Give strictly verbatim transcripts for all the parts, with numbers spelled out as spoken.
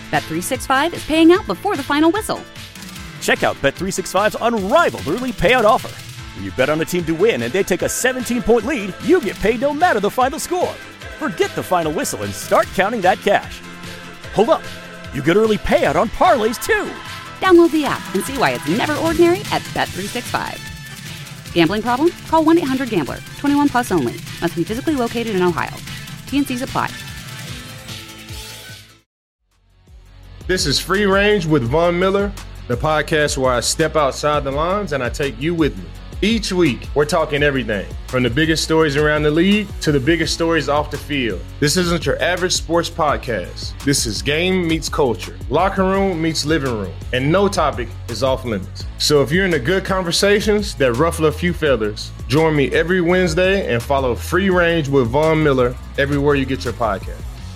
Bet three sixty-five is paying out before the final whistle. Check out Bet three sixty-five's unrivaled early payout offer. When you bet on a team to win and they take a seventeen-point lead, you get paid no matter the final score. Forget the final whistle and start counting that cash. Hold up. You get early payout on parlays, too. Download the app and see why it's never ordinary at Bet three sixty-five. Gambling problem? Call one eight hundred gambler. twenty-one plus only. Must be physically located in Ohio. T N Cs apply. This is Free Range with Von Miller, the podcast where I step outside the lines and I take you with me. Each week, we're talking everything from the biggest stories around the league to the biggest stories off the field. This isn't your average sports podcast. This is game meets culture, locker room meets living room, and no topic is off limits. So if you're into good conversations that ruffle a few feathers, join me every Wednesday and follow Free Range with Von Miller everywhere you get your podcast.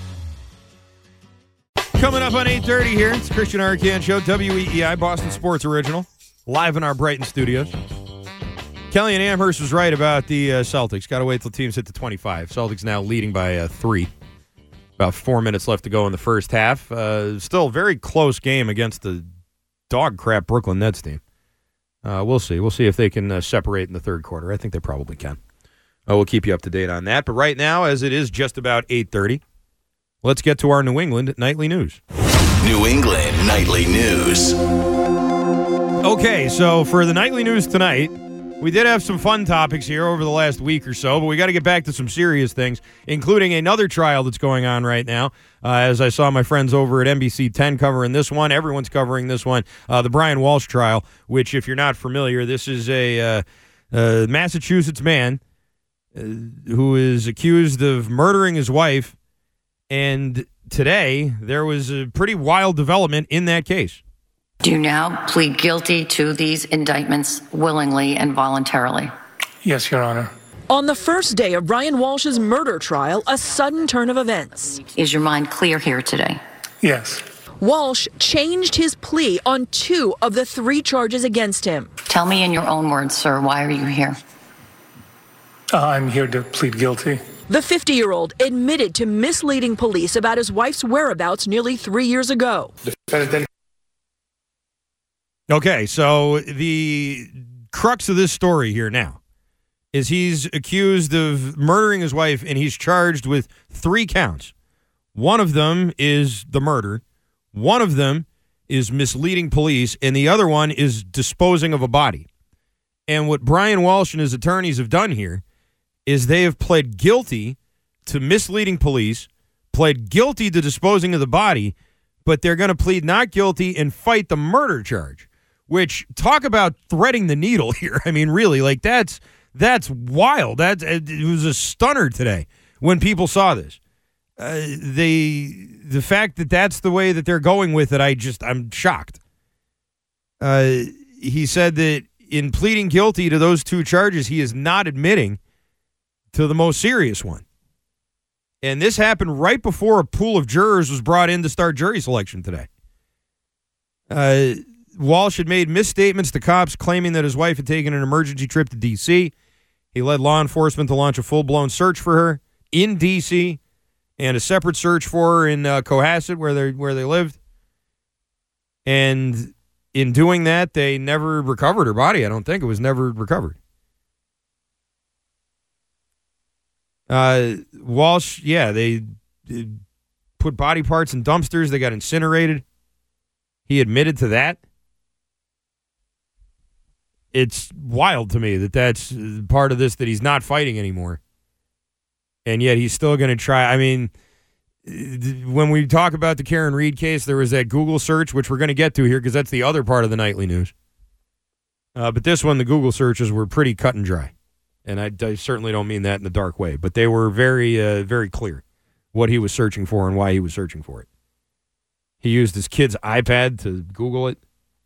Coming up on eight thirty here, it's Christian Arcand Show, W E E I, Boston Sports Original, live in our Brighton studios. Kelly and Amherst was right about the uh, Celtics. Got to wait till teams hit the twenty-five. Celtics now leading by uh, three. About four minutes left to go in the first half. Uh, still a very close game against the dog crap Brooklyn Nets team. Uh, we'll see. We'll see if they can uh, separate in the third quarter. I think they probably can. Uh, we'll keep you up to date on that. But right now, as it is just about eight thirty, let's get to our New England Nightly News. New England Nightly News. Okay, so for the Nightly News tonight, we did have some fun topics here over the last week or so, but we got to get back to some serious things, including another trial that's going on right now. Uh, as I saw my friends over at N B C ten covering this one, everyone's covering this one, uh, the Brian Walsh trial, which, if you're not familiar, this is a uh, uh, Massachusetts man uh, who is accused of murdering his wife, and today there was a pretty wild development in that case. Do you now plead guilty to these indictments willingly and voluntarily? Yes, Your Honor. On the first day of Brian Walsh's murder trial, a sudden turn of events. Is your mind clear here today? Yes. Walsh changed his plea on two of the three charges against him. Tell me in your own words, sir, why are you here? Uh, I'm here to plead guilty. The fifty-year-old admitted to misleading police about his wife's whereabouts nearly three years ago. Defendant. Okay, so the crux of this story here now is he's accused of murdering his wife, and he's charged with three counts. One of them is the murder. One of them is misleading police, and the other one is disposing of a body. And what Brian Walsh and his attorneys have done here is they have pled guilty to misleading police, pled guilty to disposing of the body, but they're going to plead not guilty and fight the murder charge. Which, talk about threading the needle here. I mean, really, like, that's that's wild. That it was a stunner today when people saw this. Uh, they, the fact that that's the way that they're going with it, I just, I'm shocked. Uh, he said that in pleading guilty to those two charges, he is not admitting to the most serious one. And this happened right before a pool of jurors was brought in to start jury selection today. Uh... Walsh had made misstatements to cops claiming that his wife had taken an emergency trip to D C. He led law enforcement to launch a full-blown search for her in D C and a separate search for her in uh, Cohasset, where they where they lived. And in doing that, they never recovered her body. I don't think it was never recovered. Uh, Walsh, yeah, they, they put body parts in dumpsters. They got incinerated. He admitted to that. It's wild to me that that's part of this, that he's not fighting anymore. And yet he's still going to try. I mean, when we talk about the Karen Reed case, there was that Google search, which we're going to get to here because that's the other part of the Nightly News. Uh, but this one, the Google searches were pretty cut and dry. And I, I certainly don't mean that in a dark way, but they were very, uh, very clear what he was searching for and why he was searching for it. He used his kid's iPad to Google it.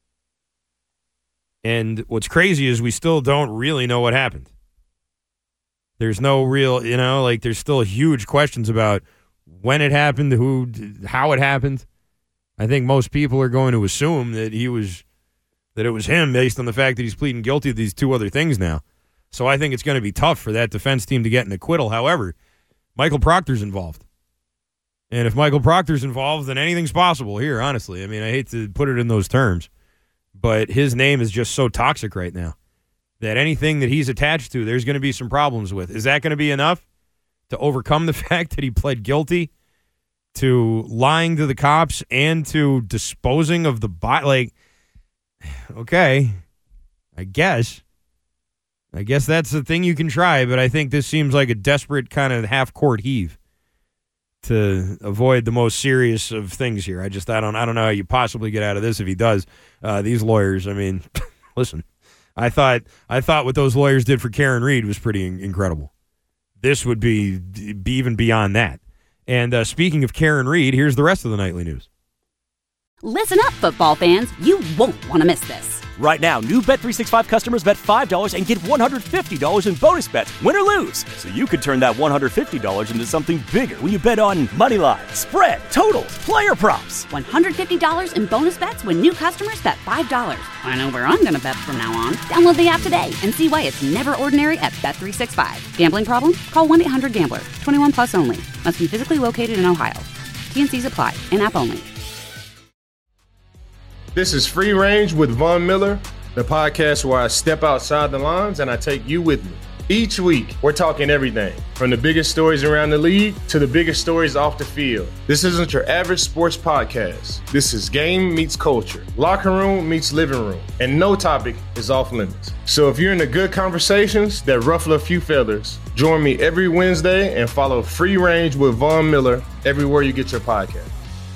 And what's crazy is we still don't really know what happened. There's no real, you know, like there's still huge questions about when it happened, who, how it happened. I think most people are going to assume that he was, that it was him based on the fact that he's pleading guilty to these two other things now. So I think it's going to be tough for that defense team to get an acquittal. However, Michael Proctor's involved. And if Michael Proctor's involved, then anything's possible here, honestly. I mean, I hate to put it in those terms, but his name is just so toxic right now that anything that he's attached to, there's going to be some problems with. Is that going to be enough to overcome the fact that he pled guilty to lying to the cops and to disposing of the body? Like, okay, I guess. I guess that's the thing you can try, but I think this seems like a desperate kind of half-court heave to avoid the most serious of things here. I just, I don't, I don't know how you possibly get out of this if he does. Uh, these lawyers, I mean, listen, I thought, I thought what those lawyers did for Karen Reed was pretty in- incredible. This would be, be even beyond that. And uh, speaking of Karen Reed, here's the rest of the nightly news. Listen up, football fans. You won't want to miss this. Right now, new Bet three sixty-five customers bet five dollars and get one hundred fifty dollars in bonus bets, win or lose. So you could turn that one hundred fifty dollars into something bigger when you bet on money line, spread, totals, player props. one hundred fifty dollars in bonus bets when new customers bet five dollars. I know where I'm going to bet from now on. Download the app today and see why it's never ordinary at Bet three sixty-five. Gambling problem? Call one eight hundred gambler. twenty-one plus only. Must be physically located in Ohio. T N Cs apply. In-app only. This is Free Range with Von Miller, the podcast where I step outside the lines and I take you with me. Each week, we're talking everything from the biggest stories around the league to the biggest stories off the field. This isn't your average sports podcast. This is game meets culture, locker room meets living room, and no topic is off limits. So if you're into good conversations that ruffle a few feathers, join me every Wednesday and follow Free Range with Von Miller everywhere you get your podcast.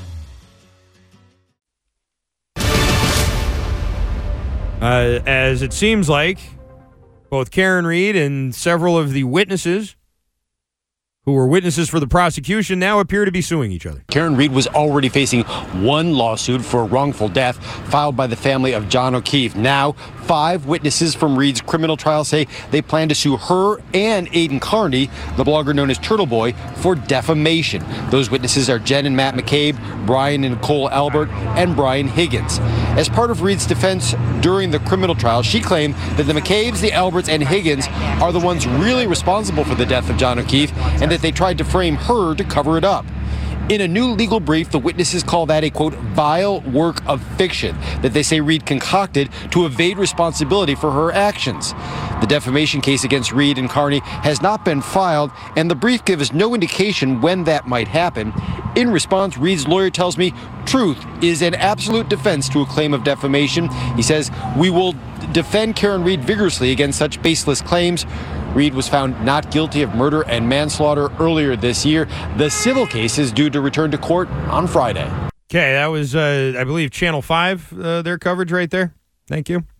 Uh, as it seems like both Karen Reed and several of the witnesses who were witnesses for the prosecution now appear to be suing each other. Karen Reed was already facing one lawsuit for wrongful death filed by the family of John O'Keefe. Now, five witnesses from Reed's criminal trial say they plan to sue her and Aidan Carney, the blogger known as Turtle Boy, for defamation. Those witnesses are Jen and Matt McCabe, Brian and Nicole Albert, and Brian Higgins. As part of Reed's defense during the criminal trial, she claimed that the McCabes, the Alberts, and Higgins are the ones really responsible for the death of John O'Keefe, and that they tried to frame her to cover it up. In a new legal brief, the witnesses call that a, quote, vile work of fiction that they say Reed concocted to evade responsibility for her actions. The defamation case against Reed and Carney has not been filed, and the brief gives no indication when that might happen. In response, Reed's lawyer tells me truth is an absolute defense to a claim of defamation. He says, we will defend Karen Reed vigorously against such baseless claims. Reed was found not guilty of murder and manslaughter earlier this year. The civil case is due to return to court on Friday. Okay, that was, uh, I believe, Channel five, uh, their coverage right there. Thank you.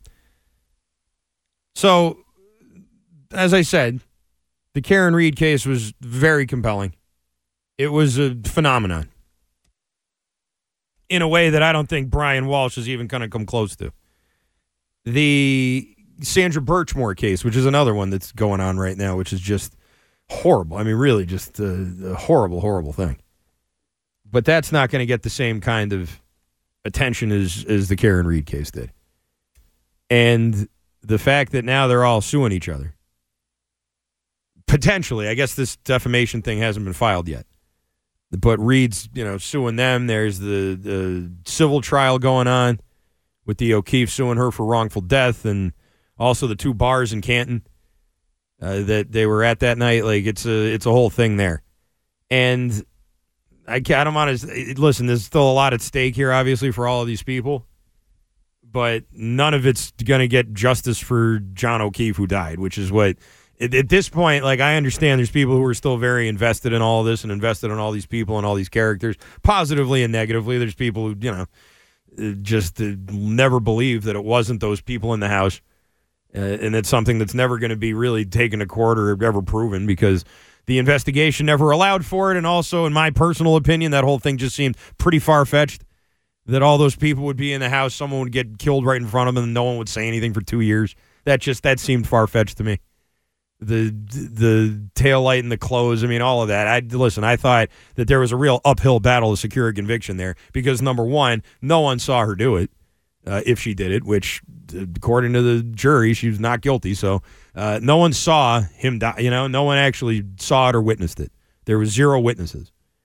So, as I said, the Karen Reed case was very compelling. It was a phenomenon in a way that I don't think Brian Walsh is even going to come close to. The Sandra Birchmore case, which is another one that's going on right now, which is just horrible. I mean, really just a, a horrible, horrible thing. But that's not going to get the same kind of attention as, as the Karen Reed case did. And the fact that now they're all suing each other. Potentially, I guess this defamation thing hasn't been filed yet. But Reed's, you know, suing them. There's the, the civil trial going on with the O'Keefe suing her for wrongful death, and also the two bars in Canton uh, that they were at that night. Like, it's a it's a whole thing there. And I, I don't want to listen. There's still a lot at stake here, obviously, for all of these people. But none of it's going to get justice for John O'Keefe, who died, which is what. At, at this point, like, I understand there's people who are still very invested in all this and invested in all these people and all these characters, positively and negatively. There's people who, you know, just uh, never believe that it wasn't those people in the house. Uh, and it's something that's never going to be really taken to court or ever proven because the investigation never allowed for it. And also, in my personal opinion, that whole thing just seemed pretty far-fetched, that all those people would be in the house, someone would get killed right in front of them, and no one would say anything for two years. That just, that seemed far-fetched to me. The the taillight and the clothes, I mean, all of that. I Listen, I thought that there was a real uphill battle to secure a conviction there because, number one, no one saw her do it. Uh, if she did it, which according to the jury, she was not guilty. So uh, no one saw him die. You know, no one actually saw it or witnessed it. There was zero witnesses.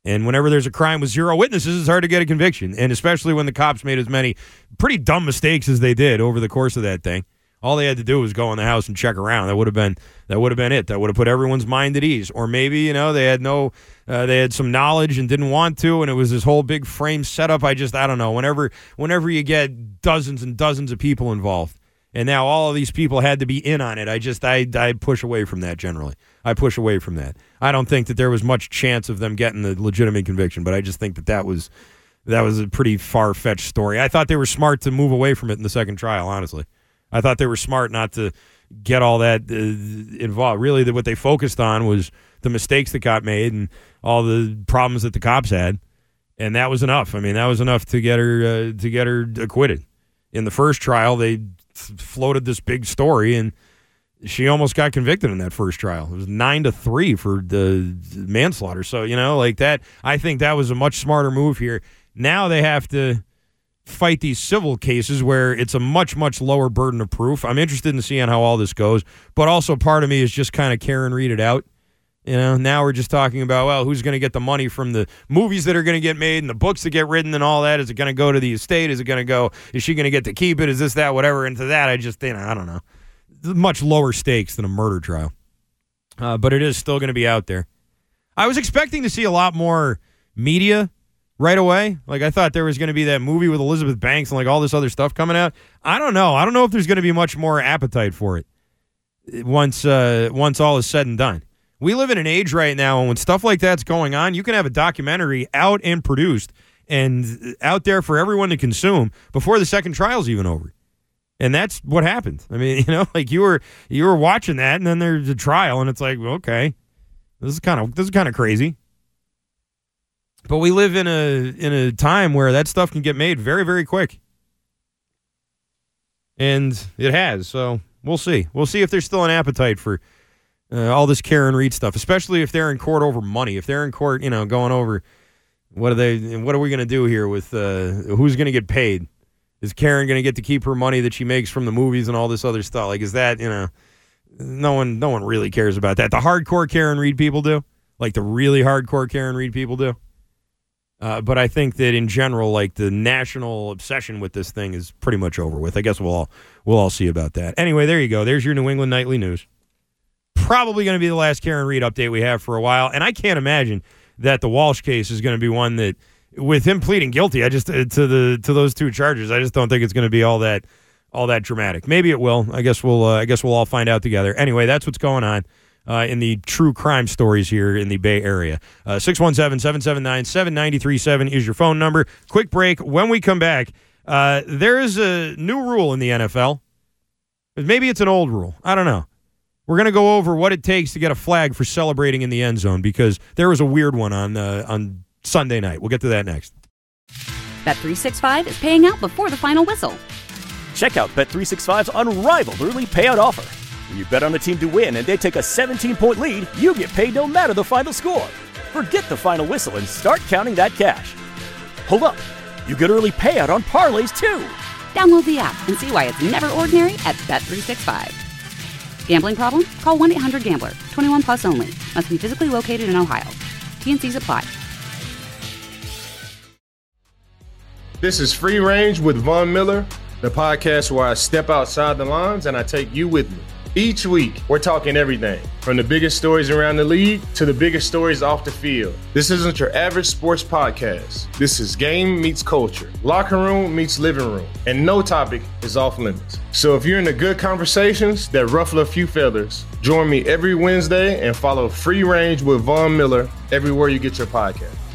And whenever there's a crime with zero witnesses, it's hard to get a conviction. And especially when the cops made as many pretty dumb mistakes as they did over the course of that thing. All they had to do was go in the house and check around. That would have been that would have been it. That would have put everyone's mind at ease. Or maybe, you know, they had no uh, they had some knowledge and didn't want to, and it was this whole big frame setup. I just I don't know. Whenever whenever you get dozens and dozens of people involved, and now all of these people had to be in on it, I just I I push away from that generally. I push away from that. I don't think that there was much chance of them getting the legitimate conviction, but I just think that that was that was a pretty far-fetched story. I thought they were smart to move away from it in the second trial, honestly. I thought they were smart not to get all that uh, involved. Really, the, what they focused on was the mistakes that got made and all the problems that the cops had, and that was enough. I mean, that was enough to get her uh, to get her acquitted. In the first trial, they floated this big story, and she almost got convicted in that first trial. It was nine to three for the manslaughter. So, you know, like that, I think that was a much smarter move here. Now they have to fight these civil cases where it's a much, much lower burden of proof. I'm interested in seeing how all this goes, but also part of me is just kind of Karen Reed it out. You know, now we're just talking about, well, who's going to get the money from the movies that are going to get made and the books that get written and all that? Is it going to go to the estate? Is it going to go, is she going to get to keep it? Is this, that, whatever? And to that, I just, you know, I don't know. Much lower stakes than a murder trial. Uh, but it is still going to be out there. I was expecting to see a lot more media right away. Like, I thought there was going to be that movie with Elizabeth Banks and like all this other stuff coming out. I don't know. I don't know if there's going to be much more appetite for it once uh, once all is said and done. We live in an age right now when stuff like that's going on, you can have a documentary out and produced and out there for everyone to consume before the second trial's even over. And that's what happened. I mean, you know, like you were you were watching that, and then there's a trial, and it's like, okay, this is kind of this is kind of crazy. But we live in a in a time where that stuff can get made very, very quick, and it has. So we'll see. We'll see if there's still an appetite for uh, all this Karen Reed stuff, especially if they're in court over money. If they're in court, you know, going over what are they? What are we going to do here with uh, who's going to get paid? Is Karen going to get to keep her money that she makes from the movies and all this other stuff? Like, is that, you know, no one no one really cares about that. The hardcore Karen Reed people do. Like, the really hardcore Karen Reed people do. Uh, but I think that in general, like, the national obsession with this thing is pretty much over with. I guess we'll all, we'll all see about that. Anyway, there you go. There's your New England Nightly News. Probably going to be the last Karen Reed update we have for a while. And I can't imagine that the Walsh case is going to be one that, with him pleading guilty, I just uh, to the to those two charges, I just don't think it's going to be all that all that dramatic. Maybe it will. I guess we'll uh, I guess we'll all find out together. Anyway, that's what's going on uh, in the true crime stories here in the Bay Area. Uh, six one seven, seven seven nine, seven nine three seven is your phone number. Quick break. When we come back, uh, there is a new rule in the N F L. Maybe it's an old rule. I don't know. We're going to go over what it takes to get a flag for celebrating in the end zone, because there was a weird one on uh, on Sunday night. We'll get to that next. Bet three sixty-five is paying out before the final whistle. Check out Bet three sixty-five's unrivaled early payout offer. When you bet on a team to win and they take a seventeen-point lead, you get paid no matter the final score. Forget the final whistle and start counting that cash. Hold up. You get early payout on parlays, too. Download the app and see why it's never ordinary at Bet three sixty-five. Gambling problem? Call one eight hundred gambler. twenty-one plus only. Must be physically located in Ohio. T N Cs apply. This is Free Range with Von Miller, the podcast where I step outside the lines and I take you with me. Each week, we're talking everything from the biggest stories around the league to the biggest stories off the field. This isn't your average sports podcast. This is game meets culture, locker room meets living room, and no topic is off limits. So if you're into good conversations that ruffle a few feathers, join me every Wednesday and follow Free Range with Von Miller everywhere you get your podcast.